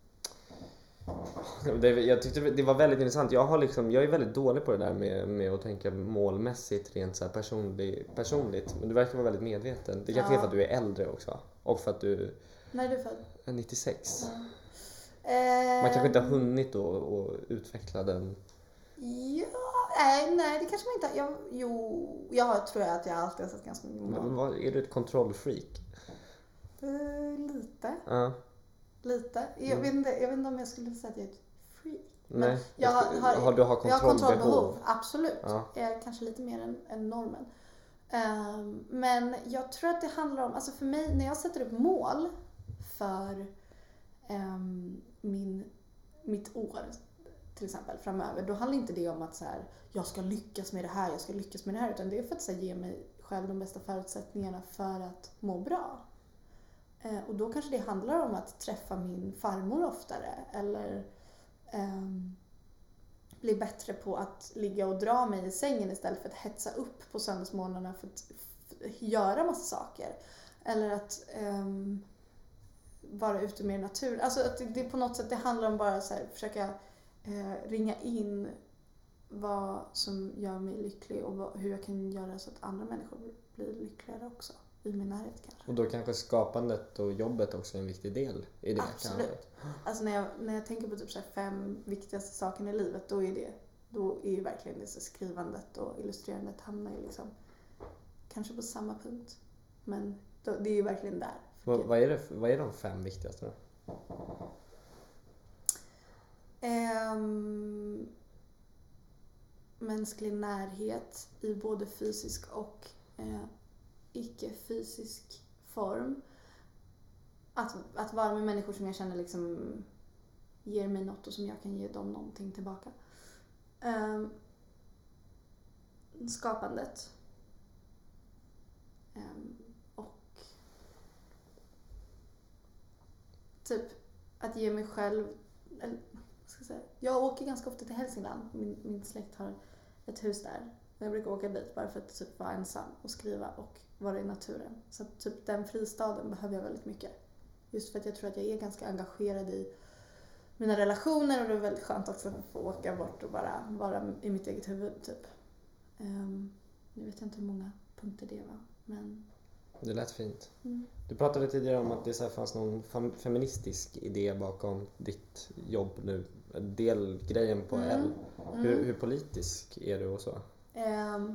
[SPEAKER 1] Det, jag tyckte det var väldigt intressant. Jag, har liksom, jag är väldigt dålig på det där med, med att tänka målmässigt, rent så här personlig, personligt. Men du verkar vara väldigt medveten. Det kanske
[SPEAKER 2] Ja.
[SPEAKER 1] är för att du är äldre också. Och för att du
[SPEAKER 2] När är du född?
[SPEAKER 1] är nittiosex.
[SPEAKER 2] Ja. Eh,
[SPEAKER 1] Man kanske inte har hunnit då och utveckla den.
[SPEAKER 2] Ja, nej, nej, det kanske man inte har. Jag, jo, jag tror jag att jag alltid har sett ganska mycket
[SPEAKER 1] Men
[SPEAKER 2] mål.
[SPEAKER 1] vad, är du ett kontrollfreak?
[SPEAKER 2] Eh, lite,
[SPEAKER 1] Ja.
[SPEAKER 2] lite. Jag,
[SPEAKER 1] Mm.
[SPEAKER 2] vet inte, jag vet inte om jag skulle säga att jag är ett freak.
[SPEAKER 1] Nej.
[SPEAKER 2] jag har-
[SPEAKER 1] Jag-
[SPEAKER 2] har-
[SPEAKER 1] har, du har
[SPEAKER 2] Jag har
[SPEAKER 1] kontrollbehov?
[SPEAKER 2] kontrollbehov, absolut.
[SPEAKER 1] Ja.
[SPEAKER 2] Eh, kanske lite mer än, än normen. Ehm, men jag tror att det handlar om, alltså för mig, när jag sätter upp mål för ehm, min, mitt år, till exempel framöver, då handlar inte det om att så här, jag ska lyckas med det här, jag ska lyckas med det här, utan det är för att så här, ge mig själv de bästa förutsättningarna för att må bra. Eh, och då kanske det handlar om att träffa min farmor oftare, eller ehm, bli bättre på att ligga och dra mig i sängen istället för att hetsa upp på söndagsmorgnarna för att f- göra massa saker. Eller att um, vara ute mer i naturen. Alltså att det, det på något sätt, det handlar om bara så här, försöka eh, ringa in vad som gör mig lycklig och vad, hur jag kan göra så att andra människor blir lyckligare också. I min närhet kanske.
[SPEAKER 1] Och då kanske skapandet och jobbet också är en viktig del i det.
[SPEAKER 2] Absolut.
[SPEAKER 1] Kanske.
[SPEAKER 2] Alltså när jag, när jag tänker på typ så här fem viktigaste saker i livet, då är det då är ju verkligen det så skrivandet och illustrerandet hamnar ju liksom kanske på samma punkt. Men då, det är ju verkligen där.
[SPEAKER 1] Vad, vad, är det, vad är de fem viktigaste då?
[SPEAKER 2] Um, mänsklig närhet i både fysisk och eh, icke-fysisk form. Att, att vara med människor som jag känner liksom ger mig något och som jag kan ge dem någonting tillbaka. Um, skapandet. Um, och typ att ge mig själv, eller, vad ska jag säga? Jag åker ganska ofta till Hälsingland. Min, min släkt har ett hus där. Jag brukar åka dit bara för att typ vara ensam och skriva och vara i naturen. Så att typ den fristaden behöver jag väldigt mycket. Just för att jag tror att jag är ganska engagerad i mina relationer och det är väldigt skönt också att få åka bort och bara vara i mitt eget huvud typ. Um, nu vet jag inte hur många punkter det var, men...
[SPEAKER 1] Det lät fint.
[SPEAKER 2] Mm.
[SPEAKER 1] Du pratade tidigare om att det så här fanns någon fem- feministisk idé bakom ditt jobb nu. Delgrejen på
[SPEAKER 2] Mm.
[SPEAKER 1] L.
[SPEAKER 2] Mm.
[SPEAKER 1] Hur, hur politisk är du och så?
[SPEAKER 2] Um,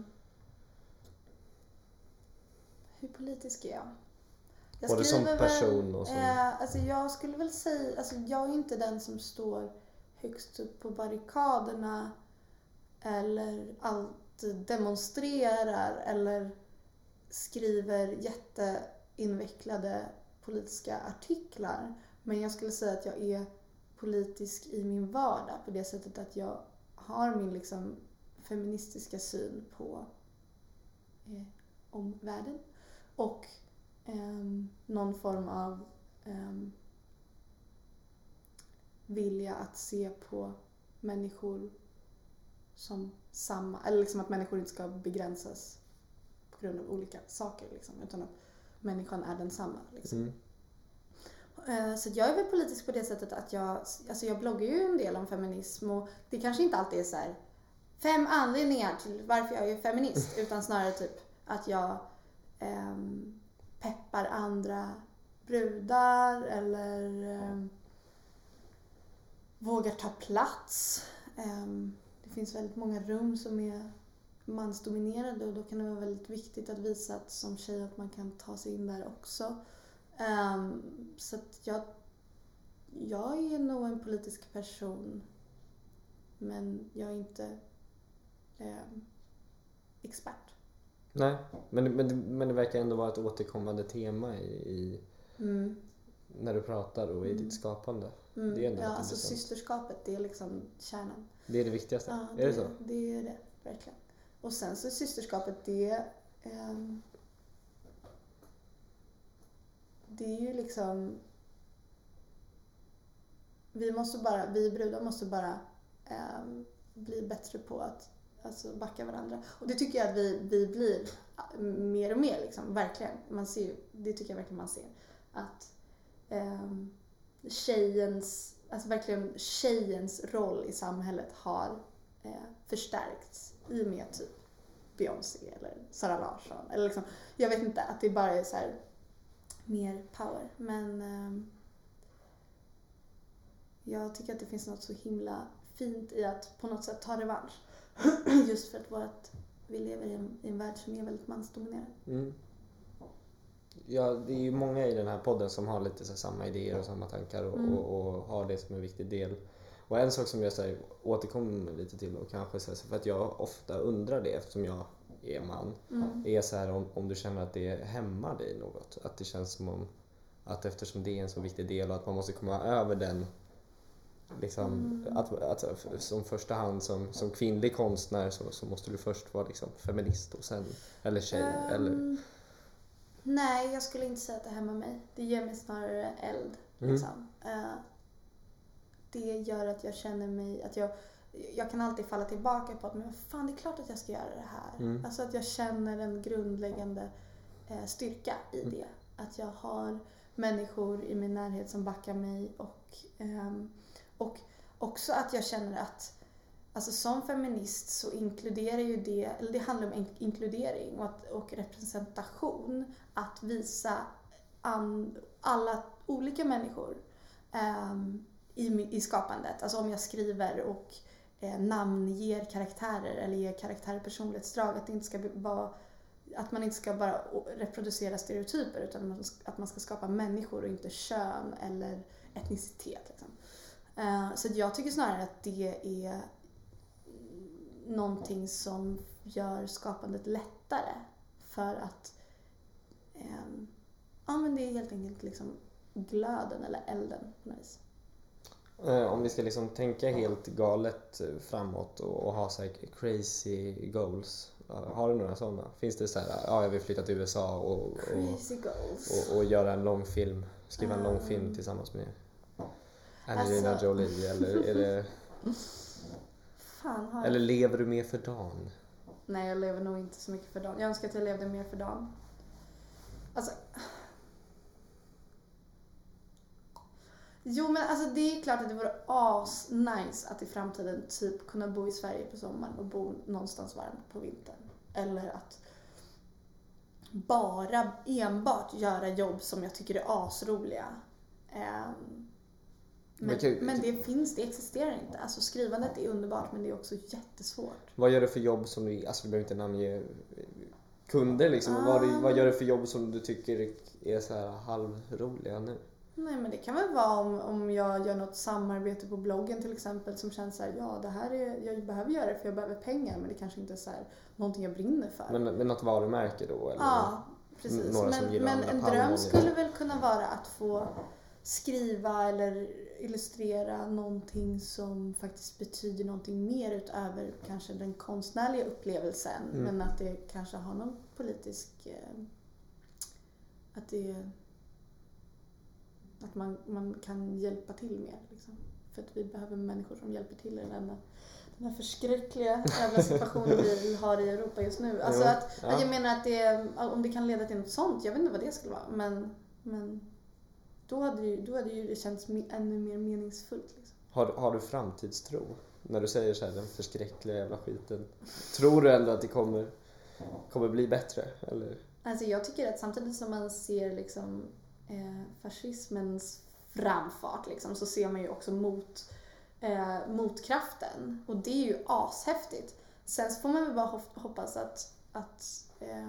[SPEAKER 2] hur politisk är jag? Jag
[SPEAKER 1] Både som
[SPEAKER 2] skriver
[SPEAKER 1] person
[SPEAKER 2] väl,
[SPEAKER 1] och som...
[SPEAKER 2] Eh, alltså jag skulle väl säga, alltså jag är inte den som står högst upp på barrikaderna eller alltid demonstrerar eller skriver jätteinvecklade politiska artiklar. Men jag skulle säga att jag är politisk i min vardag på det sättet att jag har min liksom feministiska syn på eh, omvärlden och Um, någon form av um, vilja att se på människor som samma, eller liksom att människor inte ska begränsas på grund av olika saker liksom, utan att människan är densamma liksom.
[SPEAKER 1] Mm.
[SPEAKER 2] Uh, så jag är väl politisk på det sättet att jag, alltså jag bloggar ju en del om feminism och det kanske inte alltid är så här fem anledningar till varför jag är feminist utan snarare typ att jag um, peppar andra brudar eller eh, vågar ta plats. Eh, det finns väldigt många rum som är mansdominerade och då kan det vara väldigt viktigt att visa att som tjej att man kan ta sig in där också. Eh, så att jag, jag är nog en politisk person men jag är inte eh, expert.
[SPEAKER 1] Nej, men, men, men det verkar ändå vara ett återkommande tema i, i
[SPEAKER 2] Mm.
[SPEAKER 1] när du pratar och i
[SPEAKER 2] Mm.
[SPEAKER 1] ditt skapande.
[SPEAKER 2] Mm.
[SPEAKER 1] Det är ändå
[SPEAKER 2] ja,
[SPEAKER 1] rätt
[SPEAKER 2] alltså
[SPEAKER 1] intressant.
[SPEAKER 2] systerskapet, det är liksom kärnan.
[SPEAKER 1] Det är det viktigaste,
[SPEAKER 2] Ja,
[SPEAKER 1] är det så?
[SPEAKER 2] Det är det, verkligen. Och sen så systerskapet, det um, det är ju liksom vi måste bara, vi brudar måste bara um, bli bättre på att alltså backa varandra. Och det tycker jag att vi, vi blir mer och mer liksom, verkligen. Man ser, det tycker jag verkligen man ser. Att um, tjejens, alltså verkligen tjejens roll i samhället har eh, förstärkts i och med typ Beyoncé eller Sara Larsson. Eller liksom, jag vet inte, att det bara är så här mer power. Men eh, jag tycker att det finns något så himla fint i att på något sätt ta revansch. Just för att vårt, vi lever i en, i en värld som är väldigt mansdominerad.
[SPEAKER 1] Mm. Ja, det är ju många i den här podden som har lite så här, samma idéer och samma tankar och,
[SPEAKER 2] Mm.
[SPEAKER 1] och, och har det som en viktig del. Och en sak som jag så här, återkommer lite till och kanske så här, för att jag ofta undrar det eftersom jag är man,
[SPEAKER 2] Mm.
[SPEAKER 1] är så här om, om du känner att det hämmar dig något. Att det känns som om att eftersom det är en så viktig del och att man måste komma över den liksom,
[SPEAKER 2] Mm.
[SPEAKER 1] att, att, som första hand som, som kvinnlig konstnär så, så måste du först vara liksom feminist och sen, eller tjej,
[SPEAKER 2] Um,
[SPEAKER 1] eller...
[SPEAKER 2] Nej, jag skulle inte säga att det hämmar mig. Det ger mig snarare eld.
[SPEAKER 1] Mm.
[SPEAKER 2] Liksom. Uh, det gör att jag känner mig, att jag, jag kan alltid falla tillbaka på att men fan, det är klart att jag ska göra det här.
[SPEAKER 1] Mm.
[SPEAKER 2] Alltså att jag känner en grundläggande eh, styrka i
[SPEAKER 1] Mm.
[SPEAKER 2] det. Att jag har människor i min närhet som backar mig och, ehm, och också att jag känner att alltså som feminist så inkluderar ju det, eller det handlar om in- inkludering och, att, och representation. Att visa an, alla olika människor ehm, i, i skapandet. Alltså om jag skriver och eh, namnger karaktärer eller ger karaktärer personlighetsdrag. Att det inte ska vara, att man inte ska bara reproducera stereotyper utan att man ska skapa människor och inte kön eller etnicitet. Liksom. Uh, så jag tycker snarare att det är någonting som gör skapandet lättare för att um, ja, men det är helt enkelt liksom glöden eller elden på något vis.
[SPEAKER 1] Om vi ska liksom tänka helt galet framåt och, och ha så här crazy goals. Har du några sådana? Finns det så här, ja jag vill flytta till U S A och, och,
[SPEAKER 2] Crazy goals.
[SPEAKER 1] och, och göra en lång film, skriva en
[SPEAKER 2] Um,
[SPEAKER 1] lång film tillsammans med Angelina
[SPEAKER 2] alltså,
[SPEAKER 1] Jolie eller är det,
[SPEAKER 2] fan, har
[SPEAKER 1] eller lever du mer för dagen?
[SPEAKER 2] Nej, jag lever nog inte så mycket för dagen. Jag önskar att jag levde mer för dagen. Alltså... Jo, men alltså det är klart att det vore as nice att i framtiden typ kunna bo i Sverige på sommaren och bo någonstans varmt på vintern. Eller att bara enbart göra jobb som jag tycker är asroliga. Um, men,
[SPEAKER 1] Men kan-
[SPEAKER 2] men det finns, det existerar inte. Alltså skrivandet är underbart men det är också jättesvårt.
[SPEAKER 1] Vad gör du för jobb som du, alltså du behöver inte namnge kunder liksom, vad, du, vad gör du för jobb som du tycker är så här halvroliga nu?
[SPEAKER 2] Nej, men det kan väl vara om, om jag gör något samarbete på bloggen till exempel som känns så här, ja det här är, jag behöver göra det för jag behöver pengar men det kanske inte är så här, någonting jag brinner för.
[SPEAKER 1] Men, men något varumärke då? Eller?
[SPEAKER 2] Ja, precis.
[SPEAKER 1] Några som
[SPEAKER 2] Men,
[SPEAKER 1] gillar
[SPEAKER 2] men
[SPEAKER 1] alla
[SPEAKER 2] en
[SPEAKER 1] palmer.
[SPEAKER 2] dröm skulle väl kunna vara att få skriva eller illustrera någonting som faktiskt betyder någonting mer utöver kanske den konstnärliga upplevelsen.
[SPEAKER 1] Mm.
[SPEAKER 2] Men att det kanske har någon politisk... Eh, att det... Att man, man kan hjälpa till mer. Liksom. För att vi behöver människor som hjälper till i den här, den här förskräckliga jävla situationen vi har i Europa just nu. Alltså
[SPEAKER 1] Jo,
[SPEAKER 2] att,
[SPEAKER 1] ja.
[SPEAKER 2] att jag menar att det, om det kan leda till något sånt, jag vet inte vad det skulle vara. Men, men då hade det ju, då hade ju det känts ännu mer meningsfullt. Liksom.
[SPEAKER 1] Har, har du framtidstro? När du säger så här, den förskräckliga jävla skiten. Tror du ändå att det kommer, kommer bli bättre? Eller?
[SPEAKER 2] Alltså jag tycker att samtidigt som man ser liksom, eh, fascismens framfart liksom, så ser man ju också mot, eh, motkraften. Och det är ju ashäftigt. Sen så får man väl bara hoppas att, att, eh,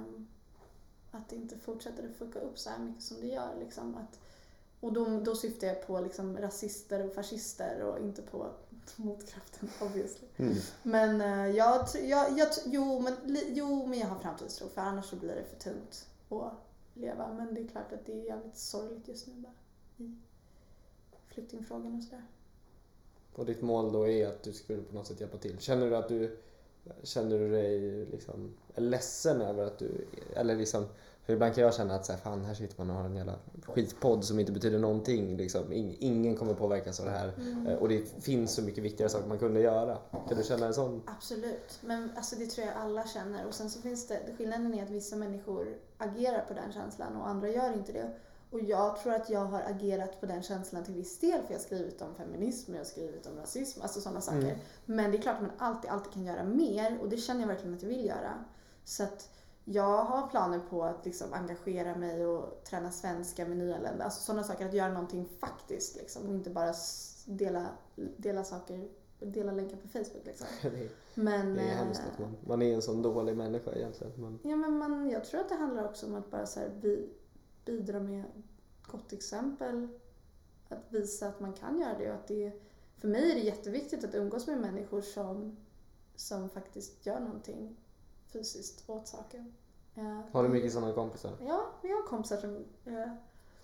[SPEAKER 2] att det inte fortsätter att fucka upp så här mycket som det gör. Liksom. Att, och då, då syftar jag på liksom, rasister och fascister och inte på motkraften, obviously.
[SPEAKER 1] Mm.
[SPEAKER 2] Men, eh, jag, jag, jag, jo, men, jo, men jag har framtidstro för annars så blir det för tungt att leva. Men det är klart att det är jävligt sorgligt just nu bara i flyktingfrågan och sådär. Och
[SPEAKER 1] ditt mål då är att du skulle på något sätt hjälpa till. Känner du att du känner du dig liksom ledsen över att du, eller liksom, för ibland kan jag känna att så här, fan här sitter man och har en jävla skitpodd som inte betyder någonting liksom. Ingen kommer påverkas av det här. Mm. Och det finns så mycket viktigare saker man kunde göra. Kan du känna en sån?
[SPEAKER 2] Absolut, men alltså, det tror jag alla känner. Och sen så finns det, skillnaden är att vissa människor agerar på den känslan och andra gör inte det. Och jag tror att jag har agerat på den känslan till viss del, för jag har skrivit om feminism, jag har skrivit om rasism, alltså sådana saker. Mm. Men det är klart att man alltid, alltid kan göra mer, och det känner jag verkligen att jag vill göra. Så att jag har planer på att liksom engagera mig och träna svenska med nyanlända. Alltså sådana saker, att göra någonting faktiskt liksom, och inte bara dela, dela saker, dela länkar på Facebook liksom.
[SPEAKER 1] det,
[SPEAKER 2] men,
[SPEAKER 1] det är hemskt att man, man är en sån dålig människa egentligen. Man...
[SPEAKER 2] Ja, men man, jag tror att det handlar också om att bara så här, vi, bidra med gott exempel, att visa att man kan göra det, och att det, för mig är det jätteviktigt att umgås med människor som, som faktiskt gör någonting fysiskt åt saken.
[SPEAKER 1] Har du mycket sådana kompisar?
[SPEAKER 2] Ja, jag har kompisar som,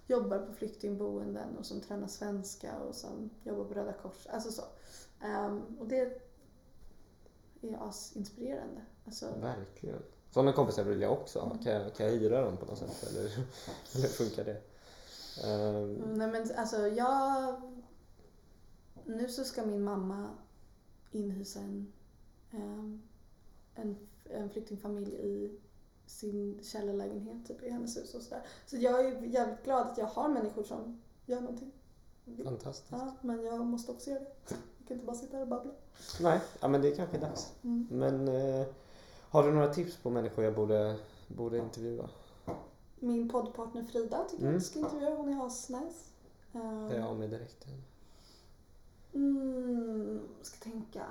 [SPEAKER 2] jobbar på flyktingboenden och som tränar svenska och som jobbar på Röda Kors. Alltså så. Um, och det är asinspirerande. Alltså,
[SPEAKER 1] verkligen. Sådana kompisar vill jag också ha. Mm. Kan, jag, kan jag hyra dem på något sätt? Eller, eller funkar det? Um...
[SPEAKER 2] Nej men alltså jag... Nu så ska min mamma inhysa en, um, en, en flyktingfamilj i sin källarlägenhet typ, i hennes hus och sådär. Så jag är jävligt glad att jag har människor som gör någonting.
[SPEAKER 1] Fantastiskt.
[SPEAKER 2] Ja, men jag måste också göra det. Jag kan inte bara sitta här och babbla.
[SPEAKER 1] Nej, ja, men det är kanske dags. Mm. Men eh, har du några tips på människor jag borde, borde intervjua?
[SPEAKER 2] Min poddpartner Frida tycker mm. jag ska intervjua. Hon är asnice. Um,
[SPEAKER 1] det är jag med direkt.
[SPEAKER 2] Mm, ska tänka.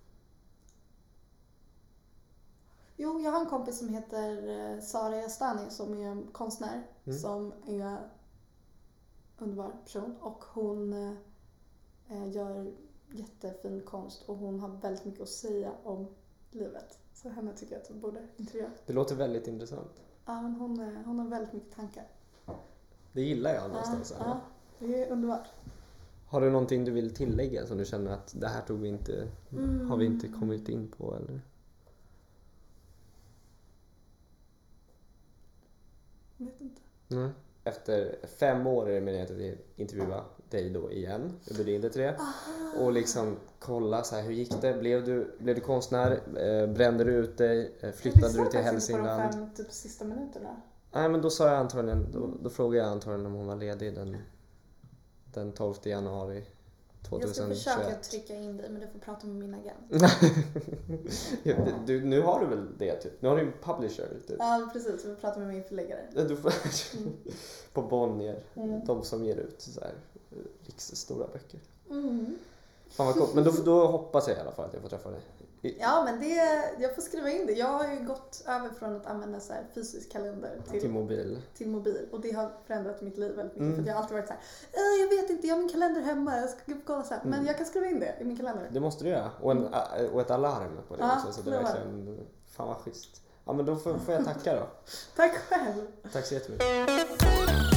[SPEAKER 2] Jo, jag har en kompis som heter Sara Yastani som är en konstnär mm. som är underbar person och hon eh, gör jättefin konst och hon har väldigt mycket att säga om livet. Så henne tycker jag att jag borde intervjua.
[SPEAKER 1] Det låter väldigt intressant.
[SPEAKER 2] Ja, men hon, hon har väldigt mycket tankar.
[SPEAKER 1] Det gillar jag någonstans.
[SPEAKER 2] Ja, ja, det är underbart.
[SPEAKER 1] Har du någonting du vill tillägga som du känner att det här tog vi inte, mm. har vi inte kommit in på eller?
[SPEAKER 2] Jag vet inte.
[SPEAKER 1] Mm. Efter fem år är det meningen att intervjua dig då igen. Jag bjöd in dig till det. Aha. Och liksom kolla så här, hur gick det? Blev du, blev du konstnär? Eh, brände du ut dig? Eh, flyttade du till Hälsingland?
[SPEAKER 2] Jag fick fem typ sista minuterna.
[SPEAKER 1] Nej, men då sa jag antagligen, då, då frågade jag antagligen om hon var ledig den, den tolfte januari tjugohundratjugoett.
[SPEAKER 2] Jag ska försöka trycka in dig, men du får prata med min agent.
[SPEAKER 1] du, nu har du väl det typ? Nu har du en publisher typ.
[SPEAKER 2] Ja, precis. Jag får prata med min förläggare.
[SPEAKER 1] Du får, mm. På Bonnier. Mm. De som ger ut så här riksstora böcker.
[SPEAKER 2] Mm.
[SPEAKER 1] Fan vad coolt. Men då, då hoppas jag i alla fall att jag får träffa dig.
[SPEAKER 2] Ja, men det, jag får skriva in det. Jag har ju gått över från att använda så här fysisk kalender till,
[SPEAKER 1] till mobil.
[SPEAKER 2] Till mobil. Och det har förändrat mitt liv väldigt mycket. Mm. För jag har alltid varit så här, jag vet inte, jag har min kalender hemma. Jag ska kolla så här. Men mm. jag kan skriva in det i min kalender.
[SPEAKER 1] Det måste du göra. Och, en, och ett alarm på det
[SPEAKER 2] ja,
[SPEAKER 1] också. Så det är verkligen, fan vad schysst. Ja, men då får, får jag tacka då.
[SPEAKER 2] Tack själv.
[SPEAKER 1] Tack så jättemycket.